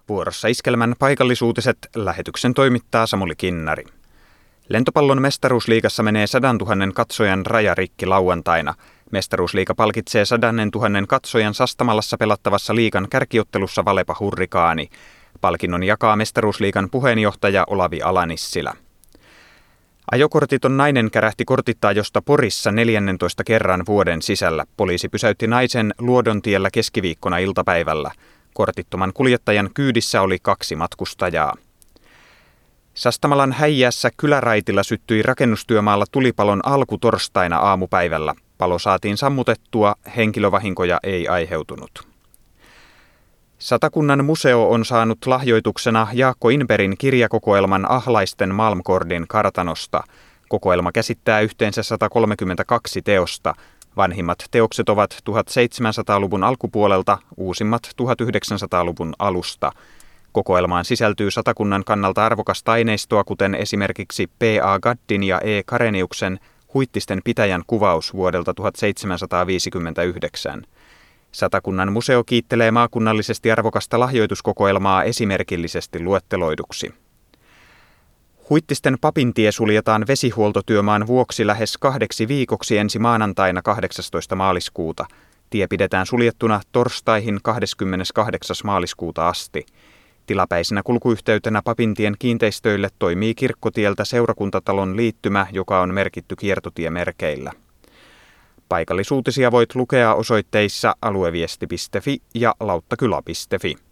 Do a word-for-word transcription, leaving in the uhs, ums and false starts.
Vuorossa Iskelmän paikallisuutiset, lähetyksen toimittaa Samuli Kinnari. Lentopallon mestaruusliigassa menee sadantuhannen katsojan raja rikki lauantaina. Mestaruusliiga palkitsee sadannen tuhannen katsojan Sastamalassa pelattavassa liigan kärkiottelussa Valepa Hurrikaani. Palkinnon jakaa mestaruusliigan puheenjohtaja Olavi Ala-Nissilä. Ajokortiton nainen kärähti kortittaajosta Porissa neljännentoista kerran vuoden sisällä. Poliisi pysäytti naisen Luodontiellä keskiviikkona iltapäivällä. Kortittoman kuljettajan kyydissä oli kaksi matkustajaa. Sastamalan Häijässä kyläraitilla syttyi rakennustyömaalla tulipalon alku torstaina aamupäivällä. Palo saatiin sammutettua, henkilövahinkoja ei aiheutunut. Satakunnan museo on saanut lahjoituksena Jaakko Inberin kirjakokoelman Ahlaisten Malmkordin kartanosta. Kokoelma käsittää yhteensä sata kolmekymmentäkaksi teosta. Vanhimmat teokset ovat tuhatseitsemänsataaluvun alkupuolelta, uusimmat tuhatyhdeksänsataaluvun alusta. Kokoelmaan sisältyy Satakunnan kannalta arvokasta aineistoa, kuten esimerkiksi P A Gaddin ja E Kareniuksen Huittisten pitäjän kuvaus vuodelta tuhatseitsemänsataaviisikymmentäyhdeksän. Satakunnan museo kiittelee maakunnallisesti arvokasta lahjoituskokoelmaa esimerkillisesti luetteloiduksi. Huittisten papintie suljetaan vesihuoltotyömaan vuoksi lähes kahdeksi viikoksi ensi maanantaina kahdeksastoista maaliskuuta. Tie pidetään suljettuna torstaihin kahdeskymmeneskahdeksas maaliskuuta asti. Tilapäisenä kulkuyhteytenä Papintien kiinteistöille toimii Kirkkotieltä Seurakuntatalon liittymä, joka on merkitty kiertotiemerkeillä. Paikallisuutisia voit lukea osoitteissa alueviesti piste fi ja lauttakyla piste fi.